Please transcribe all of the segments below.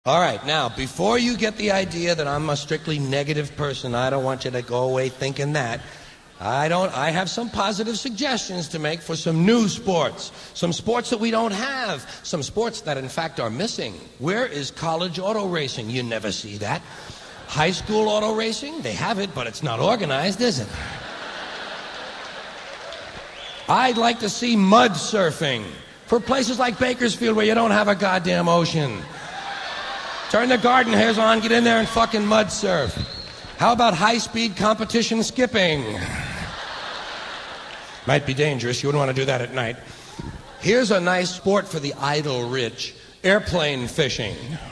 All right, now, before you get the idea that I'm a strictly negative person, I don't want you to go away thinking that. I have some positive suggestions to make for some new sports. Some sports that we don't have. Some sports that, in fact, are missing. Where is college auto racing? You never see that. High school auto racing? They have it, but it's not organized, is it? I'd like to see mud surfing for places like Bakersfield where you don't have a goddamn ocean. Turn the garden hairs on, get in there and fucking mud surf. How about high-speed competition skipping? Might be dangerous. You wouldn't want to do that at night. Here's a nice sport for the idle rich. Airplane fishing.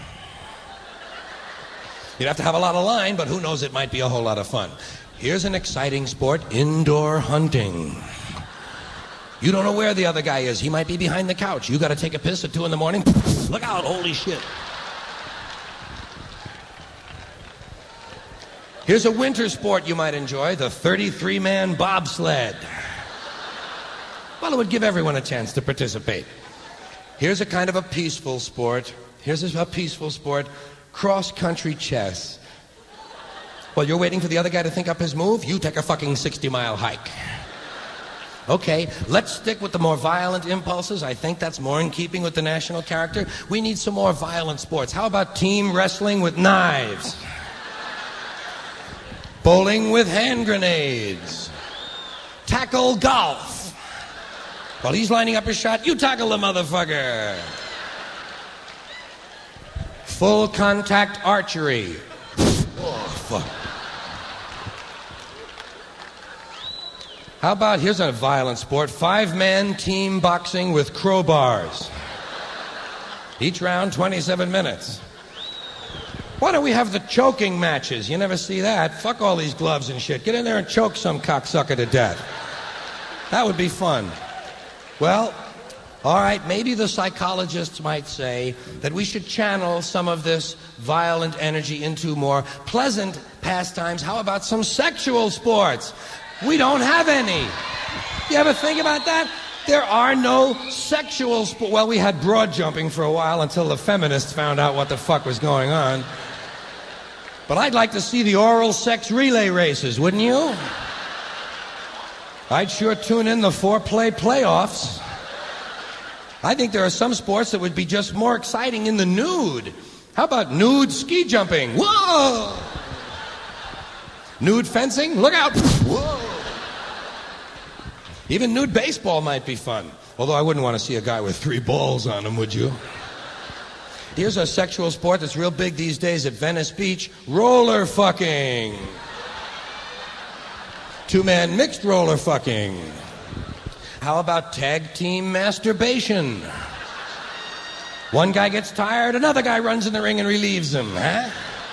You'd have to have a lot of line, but who knows, it might be a whole lot of fun. Here's an exciting sport, indoor hunting. You don't know where the other guy is. He might be behind the couch. You got to take a piss at 2 in the morning. Look out, holy shit. Here's a winter sport you might enjoy, the 33-man bobsled. Well, it would give everyone a chance to participate. Here's a kind of a peaceful sport. Cross-country chess. While you're waiting for the other guy to think up his move, you take a fucking 60-mile hike. Okay, let's stick with the more violent impulses. I think that's more in keeping with the national character. We need some more violent sports. How about team wrestling with knives? Bowling with hand grenades. Tackle golf. While he's lining up his shot, you tackle the motherfucker. Full contact archery. Oh, fuck. How about, here's a violent sport, 5-man team boxing with crowbars. Each round, 27 minutes. Why don't we have the choking matches? You never see that. Fuck all these gloves and shit. Get in there and choke some cocksucker to death. That would be fun. Well, all right, maybe the psychologists might say that we should channel some of this violent energy into more pleasant pastimes. How about some sexual sports? We don't have any. You ever think about that? There are no sexual sports. Well, we had broad jumping for a while until the feminists found out what the fuck was going on. But I'd like to see the oral sex relay races, wouldn't you? I'd sure tune in the foreplay playoffs. I think there are some sports that would be just more exciting in the nude. How about nude ski jumping? Whoa! Nude fencing? Look out! Whoa! Even nude baseball might be fun. Although I wouldn't want to see a guy with 3 balls on him, would you? Here's a sexual sport that's real big these days at Venice Beach. Roller fucking. 2-man mixed roller fucking. How about tag team masturbation? One guy gets tired, another guy runs in the ring and relieves him, huh?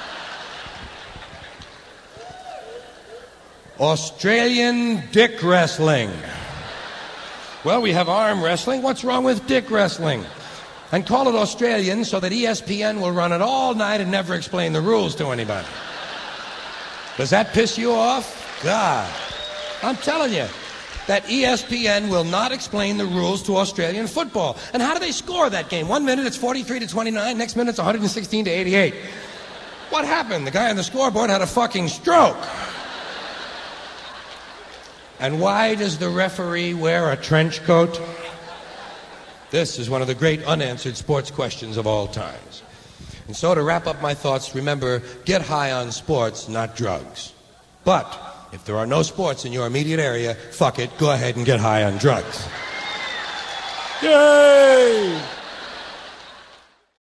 Australian dick wrestling. Well, we have arm wrestling. What's wrong with dick wrestling? And call it Australian so that ESPN will run it all night and never explain the rules to anybody. Does that piss you off? God. I'm telling you, that ESPN will not explain the rules to Australian football. And how do they score that game? 1 minute it's 43-29, next minute it's 116-88. What happened? The guy on the scoreboard had a fucking stroke. And why does the referee wear a trench coat? This is one of the great unanswered sports questions of all times. And so to wrap up my thoughts, remember, get high on sports, not drugs. But if there are no sports in your immediate area, fuck it, go ahead and get high on drugs. Yay!